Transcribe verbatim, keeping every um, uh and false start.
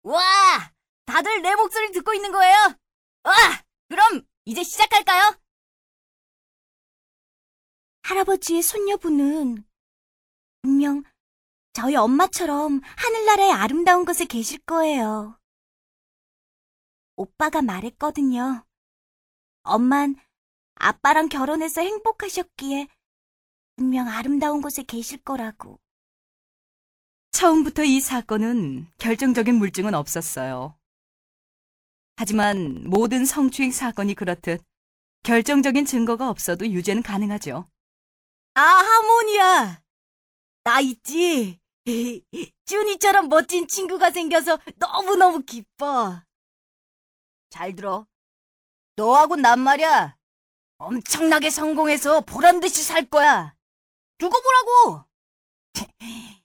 와, 다들 내 목소리 듣고 있는 거예요? 와, 그럼 이제 시작할까요? 할아버지의 손녀분은 분명 저희 엄마처럼 하늘나라의 아름다운 곳에 계실 거예요. 오빠가 말했거든요. 엄만 아빠랑 결혼해서 행복하셨기에 분명 아름다운 곳에 계실 거라고. 처음부터 이 사건은 결정적인 물증은 없었어요. 하지만 모든 성추행 사건이 그렇듯 결정적인 증거가 없어도 유죄는 가능하죠. 아, 하모니야. 나 있지? 준이처럼 멋진 친구가 생겨서 너무너무 기뻐. 잘 들어. 너하고 난 말이야. 엄청나게 성공해서 보란듯이 살 거야. 두고 보라고.